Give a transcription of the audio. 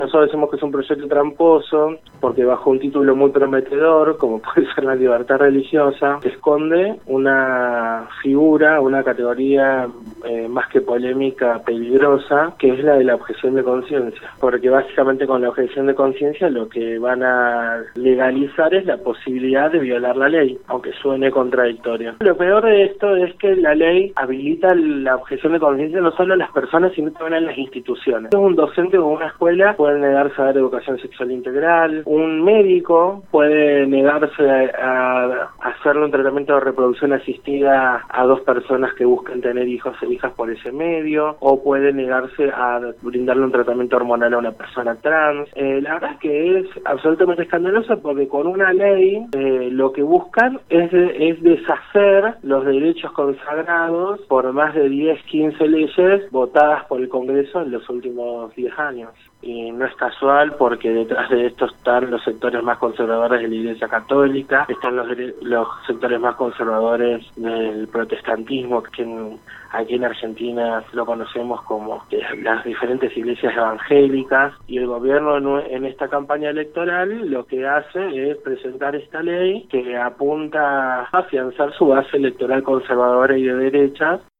Nosotros decimos que es un proyecto tramposo porque bajo un título muy prometedor, como puede ser la libertad religiosa, esconde una figura, una categoría más que polémica, peligrosa, que es la de la objeción de conciencia. Porque básicamente con la objeción de conciencia lo que van a legalizar es la posibilidad de violar la ley, aunque suene contradictorio. Lo peor de esto es que la ley habilita la objeción de conciencia no solo a las personas, sino también a las instituciones. Un docente o una escuela puede negarse a dar educación sexual integral, un médico puede negarse a hacerle un tratamiento de reproducción asistida a 2 personas que busquen tener hijos e hijas por ese medio, o puede negarse a brindarle un tratamiento hormonal a una persona trans. La verdad es que es absolutamente escandaloso porque con una ley lo que buscan es deshacer los derechos consagrados por más de 10, 15 leyes votadas por el Congreso en los últimos 10 años. Y no es casual porque detrás de esto están los sectores más conservadores de la Iglesia Católica, están los sectores más conservadores del protestantismo, que aquí en Argentina lo conocemos como las diferentes iglesias evangélicas, y el gobierno en esta campaña electoral lo que hace es presentar esta ley que apunta a afianzar su base electoral conservadora y de derecha,